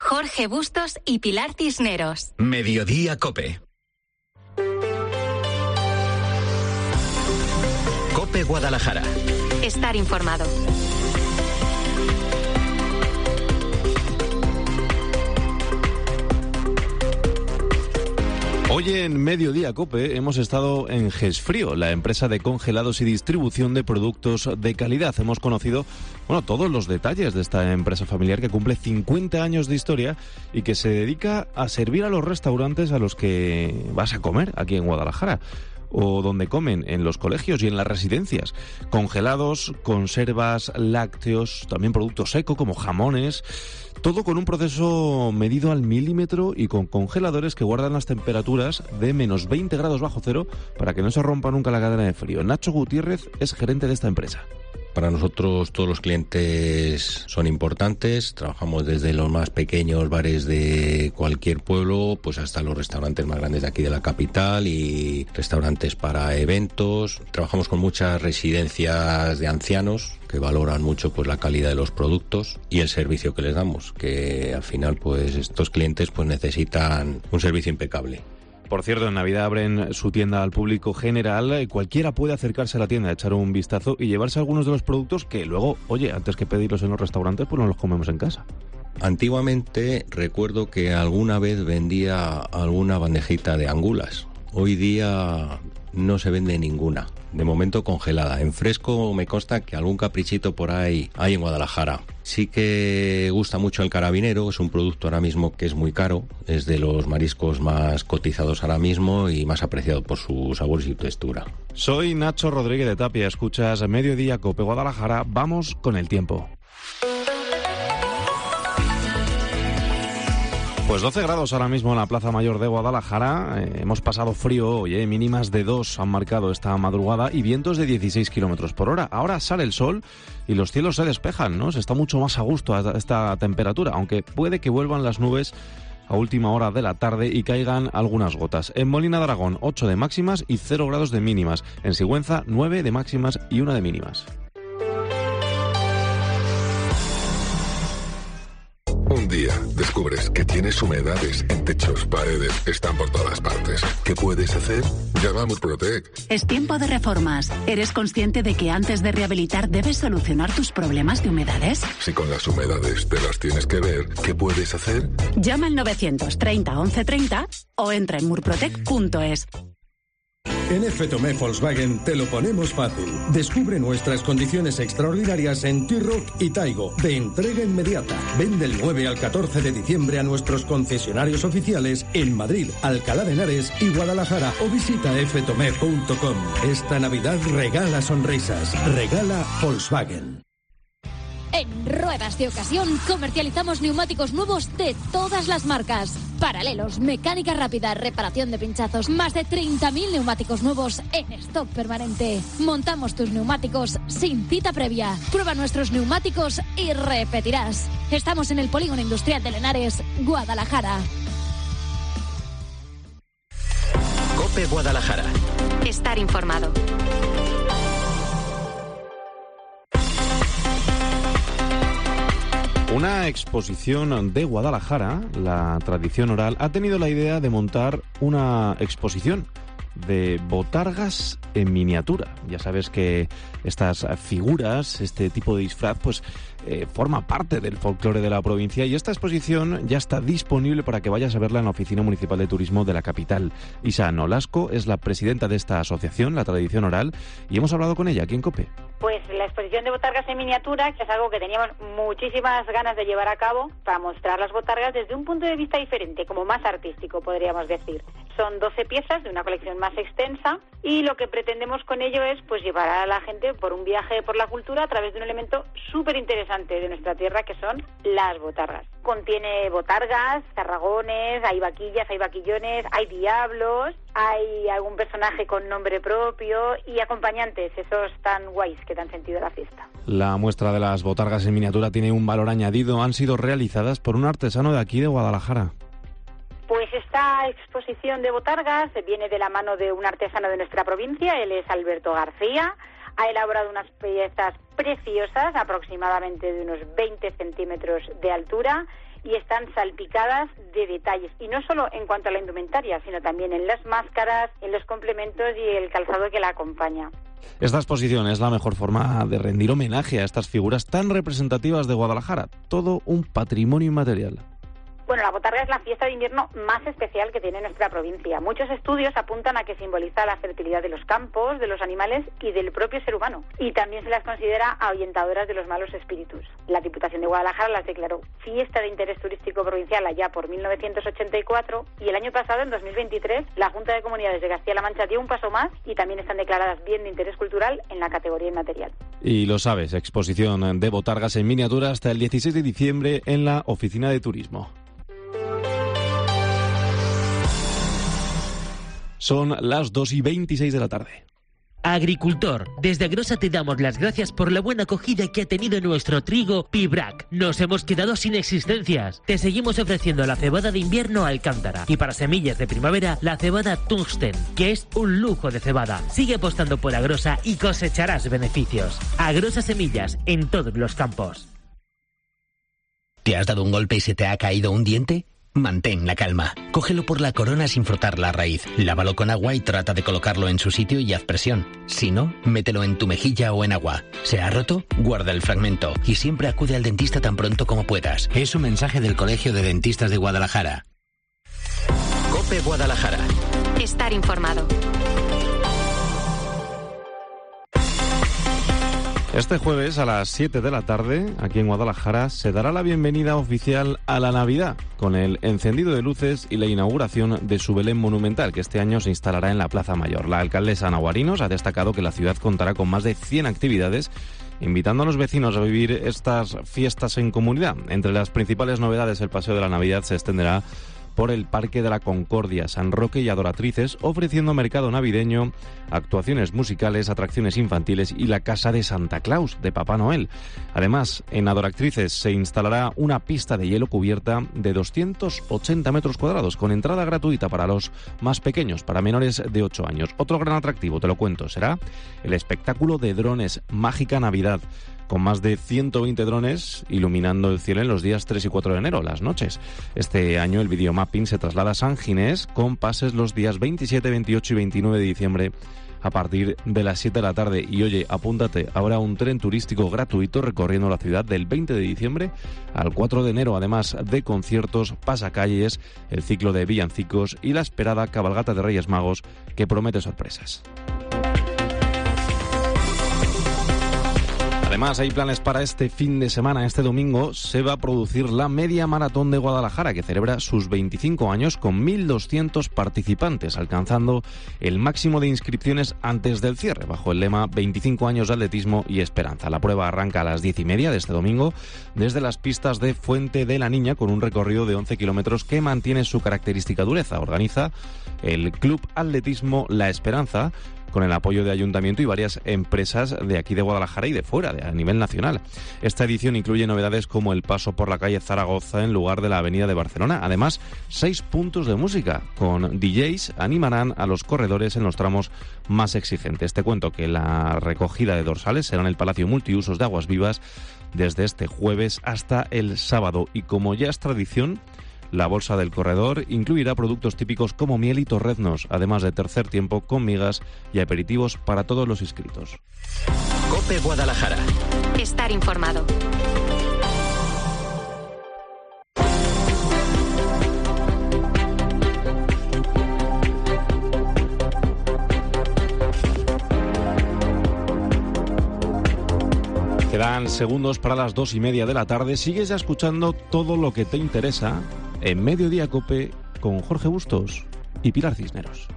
Jorge Bustos y Pilar Cisneros. Mediodía COPE. COPE Guadalajara. Estar informado. Hoy en Mediodía COPE hemos estado en Gesfrío, la empresa de congelados y distribución de productos de calidad. Hemos conocido, todos los detalles de esta empresa familiar que cumple 50 años de historia y que se dedica a servir a los restaurantes a los que vas a comer aquí en Guadalajara, o donde comen en los colegios y en las residencias. Congelados, conservas, lácteos, también productos secos como jamones. Todo con un proceso medido al milímetro y con congeladores que guardan las temperaturas de menos 20 grados bajo cero para que no se rompa nunca la cadena de frío. Nacho Gutiérrez es gerente de esta empresa. Para nosotros todos los clientes son importantes. Trabajamos desde los más pequeños bares de cualquier pueblo, pues hasta los restaurantes más grandes de aquí de la capital y restaurantes para eventos. Trabajamos con muchas residencias de ancianos que valoran mucho pues la calidad de los productos y el servicio que les damos, que al final pues estos clientes pues necesitan un servicio impecable. Por cierto, en Navidad abren su tienda al público general. Cualquiera puede acercarse a la tienda, echar un vistazo y llevarse algunos de los productos que luego, antes que pedirlos en los restaurantes, pues nos los comemos en casa. Antiguamente recuerdo que alguna vez vendía alguna bandejita de angulas. Hoy día no se vende ninguna. De momento congelada. En fresco me consta que algún caprichito por ahí hay en Guadalajara. Sí que gusta mucho el carabinero, es un producto ahora mismo que es muy caro, es de los mariscos más cotizados ahora mismo y más apreciado por su sabor y su textura. Soy Nacho Rodríguez de Tapia, escuchas Mediodía COPE Guadalajara, vamos con el tiempo. Pues 12 grados ahora mismo en la Plaza Mayor de Guadalajara. Hemos pasado frío hoy, mínimas de 2 han marcado esta madrugada y vientos de 16 kilómetros por hora. Ahora sale el sol y los cielos se despejan, ¿no? Se está mucho más a gusto a esta temperatura, aunque puede que vuelvan las nubes a última hora de la tarde y caigan algunas gotas. En Molina de Aragón, 8 de máximas y 0 grados de mínimas. En Sigüenza, 9 de máximas y 1 de mínimas. Un día descubres que tienes humedades en techos, paredes, están por todas partes. ¿Qué puedes hacer? Llama a Murprotec. Es tiempo de reformas. ¿Eres consciente de que antes de rehabilitar debes solucionar tus problemas de humedades? Si con las humedades te las tienes que ver, ¿qué puedes hacer? Llama al 930 1130 o entra en murprotec.es. En F-Tomé Volkswagen te lo ponemos fácil. Descubre nuestras condiciones extraordinarias en T-Roc y Taigo, de entrega inmediata. Ven del 9 al 14 de diciembre a nuestros concesionarios oficiales en Madrid, Alcalá de Henares y Guadalajara o visita ftomé.com. Esta Navidad regala sonrisas, regala Volkswagen. En Ruedas de Ocasión comercializamos neumáticos nuevos de todas las marcas. Paralelos, mecánica rápida, reparación de pinchazos, más de 30.000 neumáticos nuevos en stock permanente. Montamos tus neumáticos sin cita previa. Prueba nuestros neumáticos y repetirás. Estamos en el Polígono Industrial de Henares, Guadalajara. COPE Guadalajara. Estar informado. Una exposición de Guadalajara, la tradición oral, ha tenido la idea de montar una exposición de botargas en miniatura. Ya sabes que estas figuras, este tipo de disfraz, pues forma parte del folclore de la provincia y esta exposición ya está disponible para que vayas a verla en la Oficina Municipal de Turismo de la capital. Isa Nolasco es la presidenta de esta asociación, la Tradición Oral, y hemos hablado con ella aquí en COPE. Pues la exposición de botargas en miniatura, que es algo que teníamos muchísimas ganas de llevar a cabo para mostrar las botargas desde un punto de vista diferente, como más artístico, podríamos decir. Son 12 piezas de una colección más extensa y lo que pretendemos con ello es pues llevar a la gente por un viaje por la cultura a través de un elemento súper interesante de nuestra tierra que son las botargas. Contiene botargas, tarragones, hay vaquillas, hay vaquillones, hay diablos, hay algún personaje con nombre propio y acompañantes, esos tan guays que dan sentido a la fiesta. La muestra de las botargas en miniatura tiene un valor añadido. Han sido realizadas por un artesano de aquí de Guadalajara. Pues esta exposición de botargas viene de la mano de un artesano de nuestra provincia, él es Alberto García. Ha elaborado unas piezas preciosas, aproximadamente de unos 20 centímetros de altura, y están salpicadas de detalles. Y no solo en cuanto a la indumentaria, sino también en las máscaras, en los complementos y el calzado que la acompaña. Esta exposición es la mejor forma de rendir homenaje a estas figuras tan representativas de Guadalajara. Todo un patrimonio inmaterial. Bueno, la botarga es la fiesta de invierno más especial que tiene nuestra provincia. Muchos estudios apuntan a que simboliza la fertilidad de los campos, de los animales y del propio ser humano. Y también se las considera ahuyentadoras de los malos espíritus. La Diputación de Guadalajara las declaró fiesta de interés turístico provincial allá por 1984 y el año pasado, en 2023, la Junta de Comunidades de Castilla-La Mancha dio un paso más y también están declaradas bien de interés cultural en la categoría inmaterial. Y lo sabes, exposición de botargas en miniatura hasta el 16 de diciembre en la Oficina de Turismo. Son las 2:26 de la tarde. Agricultor, desde Agrosa te damos las gracias por la buena acogida que ha tenido nuestro trigo Pibrac. Nos hemos quedado sin existencias. Te seguimos ofreciendo la cebada de invierno Alcántara y para semillas de primavera la cebada Tungsten, que es un lujo de cebada. Sigue apostando por Agrosa y cosecharás beneficios. Agrosa Semillas en todos los campos. ¿Te has dado un golpe y se te ha caído un diente? Mantén la calma. Cógelo por la corona sin frotar la raíz. Lávalo con agua y trata de colocarlo en su sitio y haz presión. Si no, mételo en tu mejilla o en agua. ¿Se ha roto? Guarda el fragmento y siempre acude al dentista tan pronto como puedas. Es un mensaje del Colegio de Dentistas de Guadalajara. COPE Guadalajara. Estar informado. Este jueves a las 7 de la tarde, aquí en Guadalajara, se dará la bienvenida oficial a la Navidad, con el encendido de luces y la inauguración de su Belén monumental, que este año se instalará en la Plaza Mayor. La alcaldesa Ana Guarinos ha destacado que la ciudad contará con más de 100 actividades, invitando a los vecinos a vivir estas fiestas en comunidad. Entre las principales novedades, el Paseo de la Navidad se extenderá por el Parque de la Concordia, San Roque y Adoratrices, ofreciendo mercado navideño, actuaciones musicales, atracciones infantiles y la Casa de Santa Claus, de Papá Noel. Además, en Adoratrices se instalará una pista de hielo cubierta de 280 metros cuadrados, con entrada gratuita para los más pequeños, para menores de 8 años. Otro gran atractivo, te lo cuento, será el espectáculo de drones Mágica Navidad, con más de 120 drones iluminando el cielo en los días 3 y 4 de enero, las noches. Este año el videomapping se traslada a San Ginés, con pases los días 27, 28 y 29 de diciembre a partir de las 7 de la tarde. Y oye, apúntate, habrá un tren turístico gratuito recorriendo la ciudad del 20 de diciembre al 4 de enero, además de conciertos, pasacalles, el ciclo de villancicos y la esperada cabalgata de Reyes Magos, que promete sorpresas. Además, hay planes para este fin de semana. Este domingo se va a producir la Media Maratón de Guadalajara, que celebra sus 25 años con 1.200 participantes, alcanzando el máximo de inscripciones antes del cierre, bajo el lema 25 años de atletismo y esperanza. La prueba arranca a las 10:30 de este domingo desde las pistas de Fuente de la Niña, con un recorrido de 11 kilómetros que mantiene su característica dureza. Organiza el Club Atletismo La Esperanza, con el apoyo de Ayuntamiento y varias empresas de aquí de Guadalajara y de fuera, a nivel nacional. Esta edición incluye novedades como el paso por la calle Zaragoza en lugar de la avenida de Barcelona. Además, 6 puntos de música con DJs animarán a los corredores en los tramos más exigentes. Te cuento que la recogida de dorsales será en el Palacio Multiusos de Aguas Vivas desde este jueves hasta el sábado. Y como ya es tradición, la bolsa del corredor incluirá productos típicos como miel y torreznos, además de tercer tiempo con migas y aperitivos para todos los inscritos. COPE Guadalajara. Estar informado. Quedan segundos para las 2:30 de la tarde. Sigues ya escuchando todo lo que te interesa en Mediodía COPE con Jorge Bustos y Pilar Cisneros.